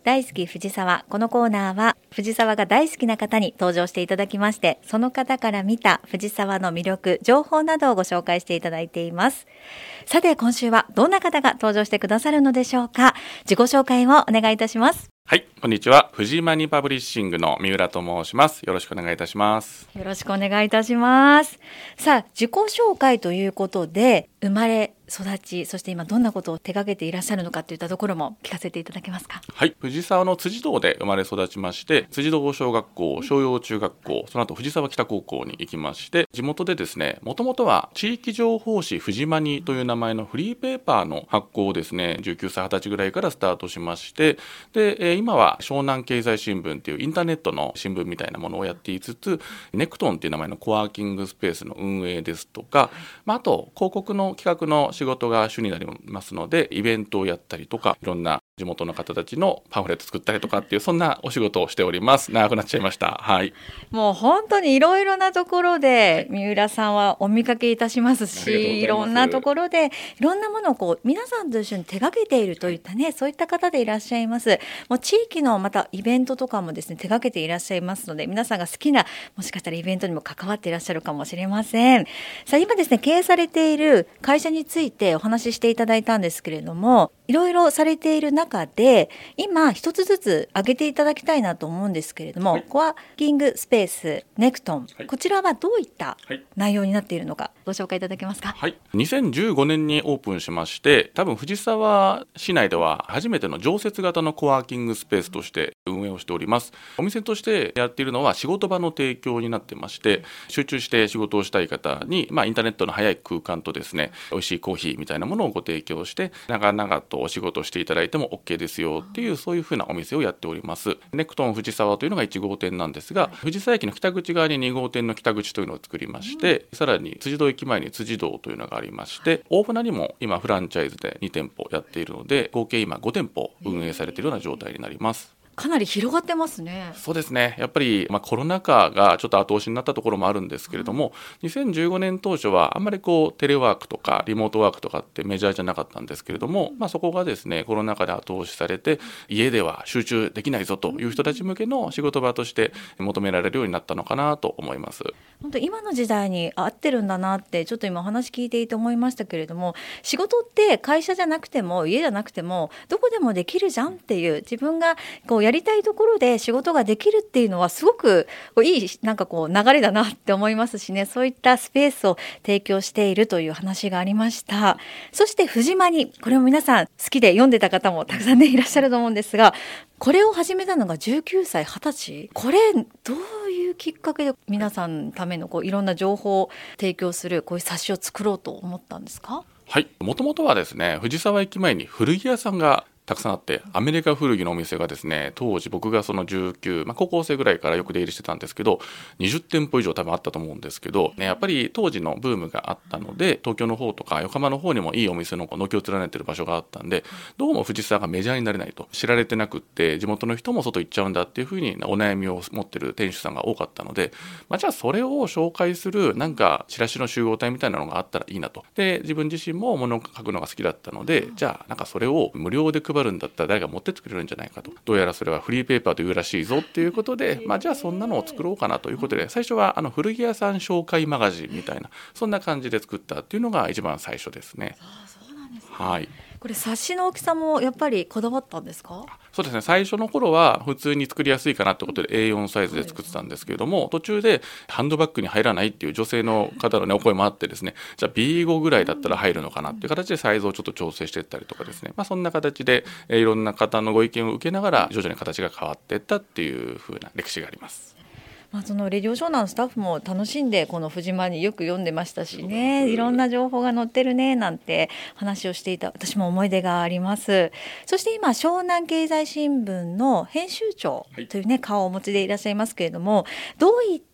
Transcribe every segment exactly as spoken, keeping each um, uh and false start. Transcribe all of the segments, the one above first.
大好き藤沢。このコーナーは藤沢が大好きな方に登場していただきまして、その方から見た藤沢の魅力、情報などをご紹介していただいています。さて今週はどんな方が登場してくださるのでしょうか。自己紹介をお願いいたします。 はい、こんにちは。フジマニパブリッシングの三浦と申します。よろしくお願いいたします。 よろしくお願いいたします。さあ、自己紹介ということで、生まれ育ち、そして今どんなことを手掛けていらっしゃるのかといったところも聞かせていただけますか。 はい、藤沢の辻堂で生まれ育ちまして、辻堂小学校、商陽中学校、その後藤沢北高校に行きまして、地元でですね、もともとは地域情報誌フジマニという名前のフリーペーパーの発行をですね、じゅうきゅうさい、はたちぐらいからスタートしまして、で、今は湘南経済新聞というインターネットの新聞みたいなものをやっていつつ、ネクトンという名前のコワーキングスペースの運営ですとか、まあ、あと広告の企画の仕事が主になりますので、イベントをやったりとか、いろんな地元の方たちのパンフレット作ったりとかっていう、そんなお仕事をしております。長くなっちゃいました。はい。 もう本当にいろいろなところで三浦さんはお見かけいたしますし、いろんなところでいろんなものをこう皆さんと一緒に手掛けているといったね、そういった方でいらっしゃいます。もう地域のまたイベントとかもですね、手掛けていらっしゃいますので、皆さんが好きな、もしかしたらイベントにも関わっていらっしゃるかもしれません。さあ今ですね、経営されている会社についてお話ししていただいたんですけれども、いろいろされている中で今一つずつ挙げていただきたいなと思うんですけれども、はい、コワーキングスペースネクトン、はい、こちらはどういった内容になっているのかご紹介いただけますか。 はい、にせんじゅうごねんにオープンしまして、多分藤沢市内では初めての常設型のコワーキングスペースとして運営をしております。お店としてやっているのは仕事場の提供になってまして、集中して仕事をしたい方に、まあ、インターネットの早い空間とですね、美味しいコーヒーみたいなものをご提供して、長々とお仕事をしていただいても OK ですよっていう、そういうふうなお店をやっております。ネクトン藤沢というのがいち号店なんですが、藤沢駅の北口側にに号店の北口というのを作りまして、さらに辻堂駅前に辻堂というのがありまして、大船にも今フランチャイズでに店舗やっているので、合計今ご店舗運営されているような状態になります。 かなり広がってますね。 そうですね。やっぱり、まあ、コロナ禍がちょっと後押しになったところもあるんですけれども、にせんじゅうごねん当初はあんまりこうテレワークとかリモートワークとかってメジャーじゃなかったんですけれども、まあ、そこがですね、コロナ禍で後押しされて、家では集中できないぞという人たち向けの仕事場として求められるようになったのかなと思います。 本当今の時代に合ってるんだなってちょっと今お話聞いていて思いましたけれども、仕事って会社じゃなくても家じゃなくてもどこでもできるじゃんっていう、自分がこうやりたいところで仕事ができるっていうのはすごくいいなんかこう流れだなって思いますしね、そういったスペースを提供しているという話がありました。そして藤間に、これも皆さん好きで読んでた方もたくさんねいらっしゃると思うんですが、これを始めたのがじゅうきゅうさい、はたち、これどういうきっかけで皆さんのためのこういろんな情報を提供するこういう冊子を作ろうと思ったんですか。 はい、もともとはですね、藤沢駅前に古着屋さんがたくさんあって、アメリカ古着のお店がですね、当時僕がそのじゅうきゅう、まあ、高校生ぐらいからよく出入りしてたんですけど、にじゅってんぽ以上多分あったと思うんですけど、ね、やっぱり当時のブームがあったので、東京の方とか横浜の方にもいいお店の軒を連ねてる場所があったんで、どうも藤沢がメジャーになれないと、知られてなくって、地元の人も外行っちゃうんだっていうふうにお悩みを持ってる店主さんが多かったので、まあ、じゃあそれを紹介するなんかチラシの集合体みたいなのがあったらいいなと。で、自分自身も物を書くのが好きだったので、じゃあなんかそれを無料で配るんだったら誰が持ってってくれるんじゃないかと、どうやらそれはフリーペーパーというらしいぞっていうことで、まあ、じゃあそんなのを作ろうかなということで、最初はあの古着屋さん紹介マガジンみたいな、そんな感じで作ったっていうのが一番最初ですね。 ああ、そうなんですね。 はい。 これ冊子の大きさもやっぱりこだわったんですか。 そうですね、最初の頃は普通に作りやすいかなってことで エーよん サイズで作ってたんですけれども、途中でハンドバッグに入らないっていう女性の方の、ね、お声もあってですね、じゃあ ビーご ぐらいだったら入るのかなっていう形でサイズをちょっと調整していったりとかですね、まあ、そんな形でいろんな方のご意見を受けながら徐々に形が変わっていったっていう風な歴史があります。 まあ、そのレディオ湘南のスタッフも楽しんでこの藤間によく読んでましたしね、いろんな情報が載ってるねなんて話をしていた私も思い出があります。そして今湘南経済新聞の編集長というね顔をお持ちでいらっしゃいますけれども、どういった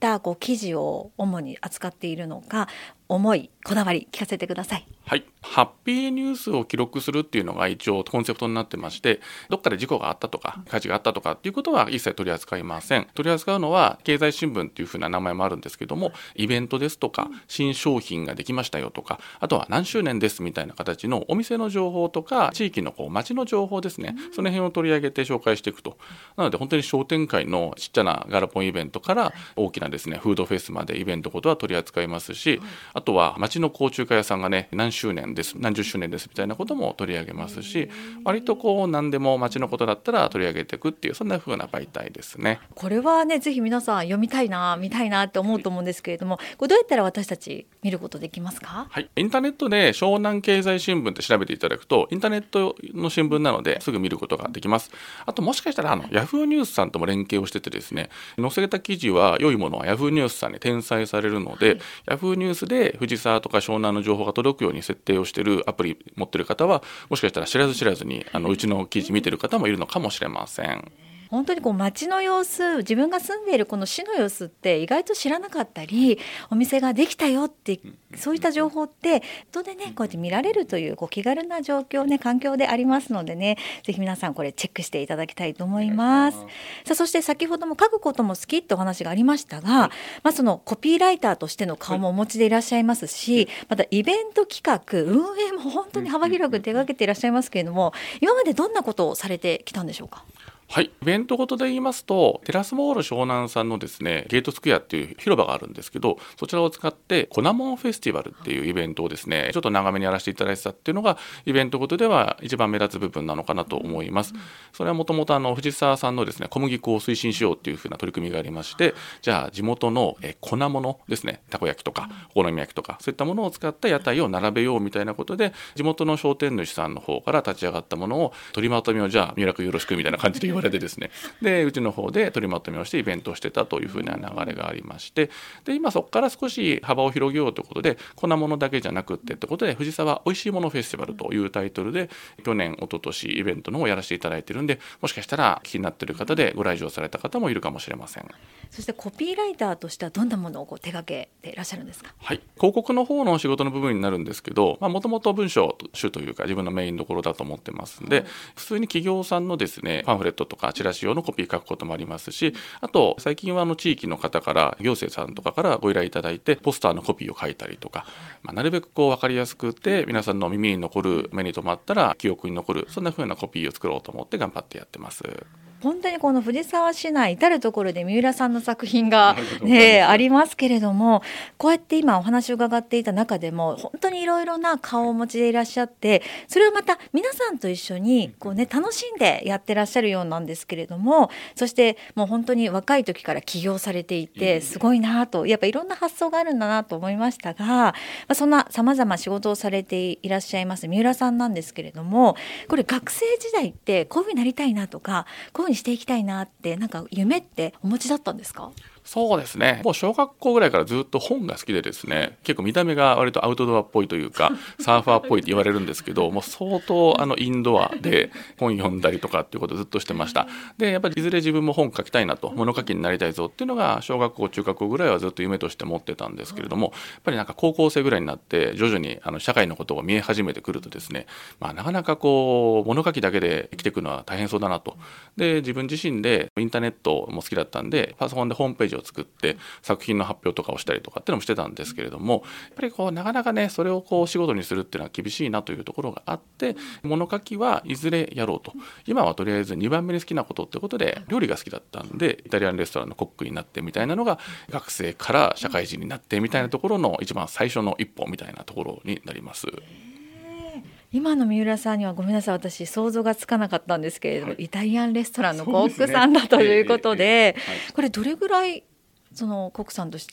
ったこう記事を主に扱っているのか、思いこだわり聞かせてください。 はい、ハッピーニュースを記録するっていうのが一応コンセプトになってまして、どっかで事故があったとか火事があったとかっていうことは一切取り扱いません。取り扱うのは経済新聞っていう風な名前もあるんですけども、イベントですとか新商品ができましたよとか、あとは何周年ですみたいな形のお店の情報とか地域のこう街の情報ですね、その辺を取り上げて紹介していくと。なので本当に商店会のちっちゃなガラポンイベントから大きなですねフードフェスまでイベントことは取り扱いますし、あとは街の高中華屋さんがね何周年です何十周年ですみたいなことも取り上げますし、割とこう何でも街のことだったら取り上げていくっていう、そんな風な媒体ですね。 これはねぜひ皆さん読みたいな見たいなって思うと思うんですけれども、これどうやったら私たち見ることできますか？ はい、インターネットで湘南経済新聞って調べていただくと、インターネットの新聞なのですぐ見ることができます。あともしかしたらあのヤフーニュースさんとも連携をしててですね、載せた記事は良いものはヤフーニュースさんに転載されるので、はい、ヤフーニュースで藤沢とか湘南の情報が届くように設定をしているアプリ持ってる方は、もしかしたら知らず知らずにあのうちの記事見てる方もいるのかもしれません。 本当にこう街の様子、自分が住んでいるこの市の様子って意外と知らなかったり、お店ができたよってそういった情報ってネットでねこうやって見られるというこう気軽な状況ね環境でありますのでね、ぜひ皆さんこれチェックしていただきたいと思います。さあそして先ほども書くことも好きってお話がありましたが、まあ、そのコピーライターとしての顔もお持ちでいらっしゃいますし、またイベント企画運営も本当に幅広く手掛けていらっしゃいますけれども、今までどんなことをされてきたんでしょうか？ はい、イベントごとで言いますと、テラスモール湘南さんのですねゲートスクエアっていう広場があるんですけど、そちらを使ってコナモンフェスティバルっていうイベントをですねちょっと長めにやらせていただいてたっていうのがイベントごとでは一番目立つ部分なのかなと思います。それはもともと藤沢さんのですね小麦粉を推進しようっていう風な取り組みがありまして、じゃあ地元のえ粉物ですね、たこ焼きとかお好み焼きとかそういったものを使った屋台を並べようみたいなことで、地元の商店主さんの方から立ち上がったものを取りまとめをじゃあ三浦君よろしくみたいな感じで言われてですねでうちの方で取りまとめをしてイベントをしてたというふうな流れがありまして、で今そこから少し幅を広げようということで、粉物だけじゃなくってってことで藤沢おいしいものフェスティバルというタイトルで去年一昨年イベントの方をやらせていただいているんで、もしかしたら気になっている方でご来場された方もいるかもしれません。 そしてコピーライターとしてはどんなものをこう手掛けていらっしゃるんですか？ はい、広告の方の仕事の部分になるんですけど、もともと文章集というか自分のメインどころだと思ってますんで、はい、普通に企業さんのですねパンフレットとかチラシ用のコピー書くこともありますし、あと最近はあの地域の方から行政さんとかからご依頼いただいてポスターのコピーを書いたりとか、まあ、なるべくこう分かりやすくて皆さんの耳に残る、目に留まったら記憶に残る、そんな風なコピーを作ろうと思って頑張ってやってます。 本当にこの藤沢市内至るところで三浦さんの作品が、ね、ありますけれども、こうやって今お話を伺っていた中でも本当にいろいろな顔をお持ちでいらっしゃって、それをまた皆さんと一緒にこう、ね、楽しんでやってらっしゃるようなんですけれども、そしてもう本当に若い時から起業されていてすごいなと、やっぱいろんな発想があるんだなと思いましたが、まあ、そんなさまざま仕事をされていらっしゃいます三浦さんなんですけれども、これ学生時代ってこういうふうになりたいなとかこういうふうにしていきたいなってなんか夢ってお持ちだったんですか？ そうですね、もう小学校ぐらいからずっと本が好きでですね、結構見た目が割とアウトドアっぽいというかサーファーっぽいって言われるんですけど、もう相当あのインドアで本読んだりとかっていうことをずっとしてました。でやっぱりいずれ自分も本書きたいなと、物書きになりたいぞっていうのが小学校中学校ぐらいはずっと夢として持ってたんですけれども、やっぱりなんか高校生ぐらいになって徐々にあの社会のことが見え始めてくるとですね、まあ、なかなかこう物書きだけで生きていくのは大変そうだなと。で自分自身でインターネットも好きだったんでパソコンでホームページを作って作品の発表とかをしたりとかっていうのもしてたんですけれども、やっぱりこうなかなかねそれをこう仕事にするっていうのは厳しいなというところがあって、物書きはいずれやろうと。今はとりあえずにばんめに好きなことってことで料理が好きだったんでイタリアンレストランのコックになってみたいなのが、学生から社会人になってみたいなところの一番最初の一歩みたいなところになります。 今の三浦さんにはごめんなさい、私想像がつかなかったんですけれども、はい、イタリアンレストランのコックさんだということで、これどれぐらいそのコックさんとして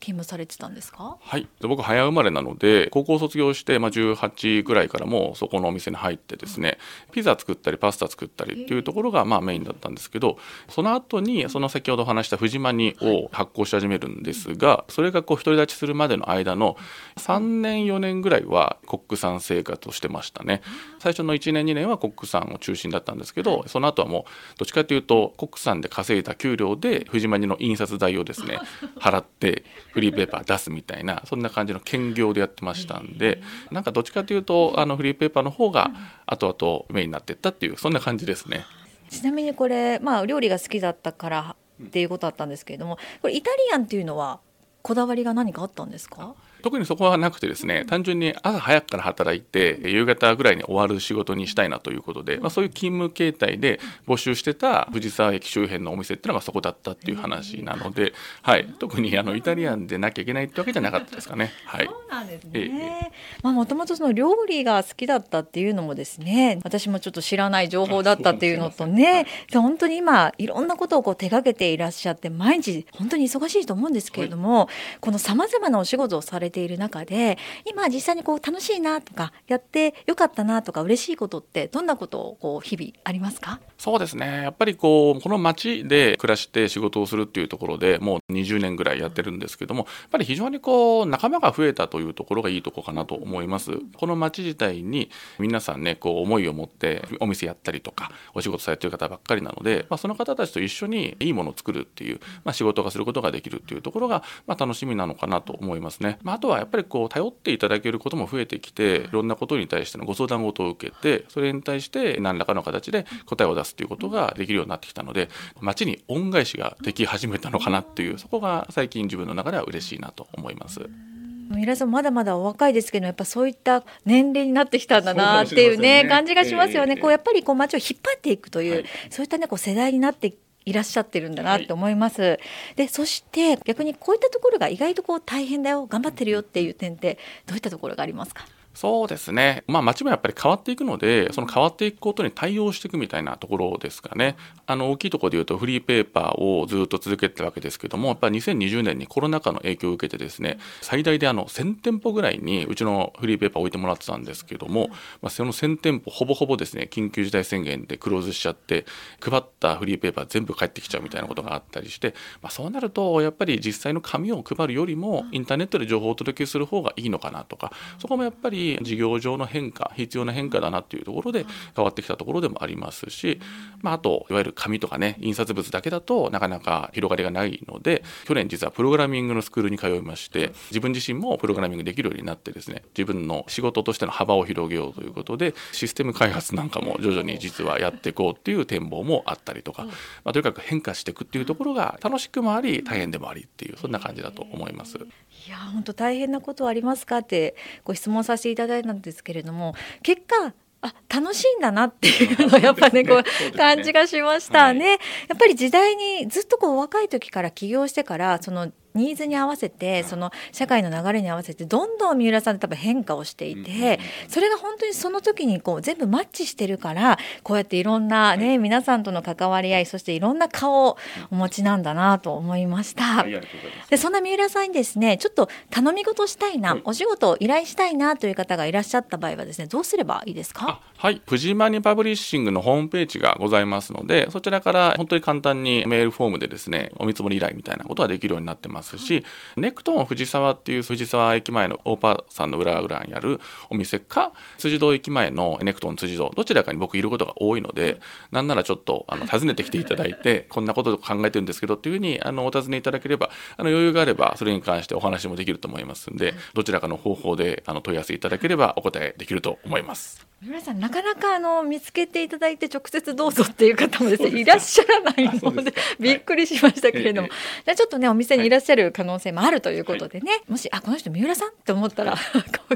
勤務されてたんですか？ はい、僕早生まれなので高校卒業して、まあ、じゅうはちぐらいからもうそこのお店に入ってですね、ピザ作ったりパスタ作ったりっていうところがまあメインだったんですけど、その後にその先ほど話した藤マニを発行し始めるんですが、それがこう独り立ちするまでの間のさんねんよねんぐらいはコックさん生活をしてましたね。最初のいちねんにねんはコックさんを中心だったんですけど、その後はもうどっちかというとコックさんで稼いだ給料で藤マニの印刷代をですね払ってフリーペーパー出すみたいな、そんな感じの兼業でやってましたんで、なんかどっちかというとあのフリーペーパーの方が後々メインになっていったっていう、そんな感じですね。 ちなみにこれ、まあ、料理が好きだったからっていうことだったんですけれども、これイタリアンっていうのはこだわりが何かあったんですか？ 特にそこはなくてですね、単純に朝早くから働いて夕方ぐらいに終わる仕事にしたいなということで、まあ、そういう勤務形態で募集してた藤沢駅周辺のお店っていうのがそこだったっていう話なので、はい、特にあのイタリアンでなきゃいけないってわけじゃなかったですかね。はい、 そうなんですね。 ええ、 まあ、もともとその料理が好きだったっていうのもですね、私もちょっと知らない情報だったっていうのとね、本当に今いろんなことをこう手掛けていらっしゃって毎日本当に忙しいと思うんですけれども、はい、このさまざまなお仕事をされている中で今実際にこう楽しいなとかやってよかったなとか嬉しいことってどんなことをこう日々ありますか？ そうですね、やっぱりこうこの街で暮らして仕事をするっていうところでもうにじゅうねんぐらいやってるんですけども、やっぱり非常にこう仲間が増えたというところがいいところかなと思います。この街自体に皆さんねこう思いを持ってお店やったりとかお仕事されてる方ばっかりなので、まあ、その方たちと一緒にいいものを作るっていう、まあ、仕事がすることができるっていうところが、まあ、楽しみなのかなと思いますね。まあ、あとはやっぱりこう頼っていただけることも増えてきて、いろんなことに対してのご相談事を受けてそれに対して何らかの形で答えを出すということができるようになってきたので、街に恩返しができ始めたのかなっていう、そこが最近自分の中では嬉しいなと思います。 皆さんまだまだお若いですけど、やっぱそういった年齢になってきたんだなっていうね、ね感じがしますよね。えー、こうやっぱりこう街を引っ張っていくという、はい、そういったねこう世代になっていらっしゃってるんだなって思います。はい、でそして逆にこういったところが意外とこう大変だよ頑張ってるよっていう点ってどういったところがありますか？ そうですね、まあ、街もやっぱり変わっていくので、その変わっていくことに対応していくみたいなところですかね。あの大きいところでいうとフリーペーパーをずっと続けてたわけですけども、やっぱりにせんにじゅうねんにコロナ禍の影響を受けてですね、最大であのせんてんぽぐらいにうちのフリーペーパーを置いてもらってたんですけども、まあ、そのせんてんぽほぼほぼですね緊急事態宣言でクローズしちゃって、配ったフリーペーパー全部返ってきちゃうみたいなことがあったりして、まあ、そうなるとやっぱり実際の紙を配るよりもインターネットで情報をお届けする方がいいのかなとか、そこもやっぱり事業上の変化、必要な変化だなっていうところで変わってきたところでもありますし、まあ、あといわゆる紙とかね印刷物だけだとなかなか広がりがないので、去年実はプログラミングのスクールに通いまして、自分自身もプログラミングできるようになってですね、自分の仕事としての幅を広げようということでシステム開発なんかも徐々に実はやっていこうっていう展望もあったりとか、まあ、とにかく変化していくっていうところが楽しくもあり大変でもありっていう、そんな感じだと思います。 いや本当大変なことはありますかってご質問させていただいたんですけれども、結果あ楽しいんだなっていうのをやっぱねこう感じがしましたね。はい、やっぱり時代にずっとこう若い時から起業してからそのニーズに合わせてその社会の流れに合わせてどんどん三浦さんって多分変化をしていて、それが本当にその時にこう全部マッチしてるからこうやっていろんなね皆さんとの関わり合い、そしていろんな顔をお持ちなんだなと思いました。でそんな三浦さんにですねちょっと頼み事したいな、お仕事を依頼したいなという方がいらっしゃった場合はですねどうすればいいですか？ はい、藤マニパブリッシングのホームページがございますので、そちらから本当に簡単にメールフォームでですねお見積もり依頼みたいなことができるようになってますし、ネクトン藤沢っていう藤沢駅前のオーパーさんの裏裏にあるお店か、辻堂駅前のネクトン辻堂、どちらかに僕いることが多いので、なんならちょっとあの訪ねてきていただいてこんなことを考えてるんですけどっていうふうにあのお尋ねいただければ、あの余裕があればそれに関してお話もできると思いますので、どちらかの方法であの問い合わせいただければお答えできると思います。 皆さんなかなかあの見つけていただいて直接どうぞっていう方もですねいらっしゃらないのでびっくりしましたけれども、はい、じゃあちょっとねお店にいらっしゃる可能性もあるということでね、はい、もしあこの人三浦さんって思ったら、はい、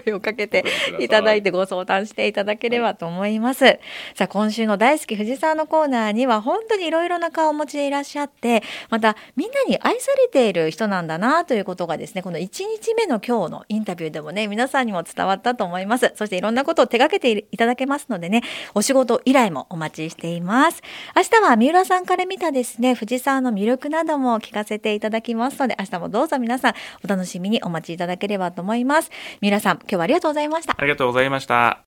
声をかけていただいてご相談していただければと思います。はい、さあ今週の大好き藤沢のコーナーには本当にいろいろな顔をお持ちでいらっしゃって、またみんなに愛されている人なんだなということがですねこのいちにちめの今日のインタビューでもね皆さんにも伝わったと思います。そしていろんなことを手掛けていただけますのでね、お仕事依頼もお待ちしています。明日は三浦さんから見たですね藤沢の魅力なども聞かせていただきますので、明日もどうぞ皆さんお楽しみにお待ちいただければと思います。三浦さん、今日はありがとうございました。 ありがとうございました。